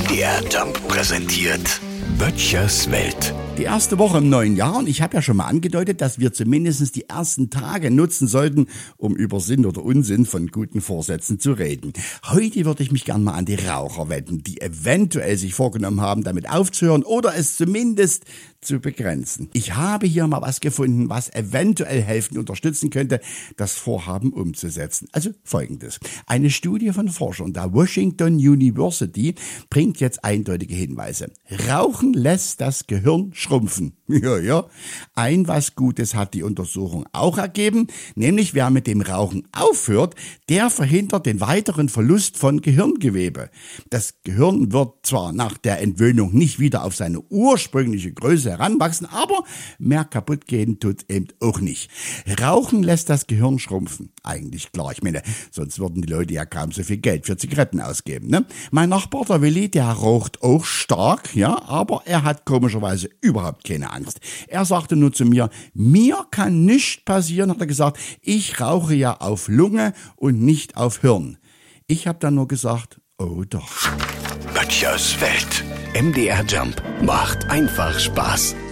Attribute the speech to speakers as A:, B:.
A: MDR Jump präsentiert Böttchers Welt.
B: Die erste Woche im neuen Jahr und ich habe ja schon mal angedeutet, dass wir zumindest die ersten Tage nutzen sollten, um über Sinn oder Unsinn von guten Vorsätzen zu reden. Heute würde ich mich gern mal an die Raucher wenden, die eventuell sich vorgenommen haben, damit aufzuhören oder es zumindest zu begrenzen. Ich habe hier mal was gefunden, was eventuell helfen, unterstützen könnte, das Vorhaben umzusetzen. Also Folgendes. Eine Studie von Forschern der Washington University bringt jetzt eindeutige Hinweise. Rauchen lässt das Gehirn schrumpfen. Ja. Ein was Gutes hat die Untersuchung auch ergeben, nämlich wer mit dem Rauchen aufhört, der verhindert den weiteren Verlust von Gehirngewebe. Das Gehirn wird zwar nach der Entwöhnung nicht wieder auf seine ursprüngliche Größe heranwachsen, aber mehr kaputt gehen tut eben auch nicht. Rauchen lässt das Gehirn schrumpfen. Eigentlich klar, ich meine, sonst würden die Leute ja kaum so viel Geld für Zigaretten ausgeben, ne? Mein Nachbar, der Willi, der raucht auch stark, ja, aber er hat komischerweise überhaupt keine Angst. Er sagte nur zu mir kann nichts passieren, hat er gesagt, ich rauche ja auf Lunge und nicht auf Hirn. Ich habe dann nur gesagt, oh doch.
A: Böttchers Welt. MDR Jump macht einfach Spaß.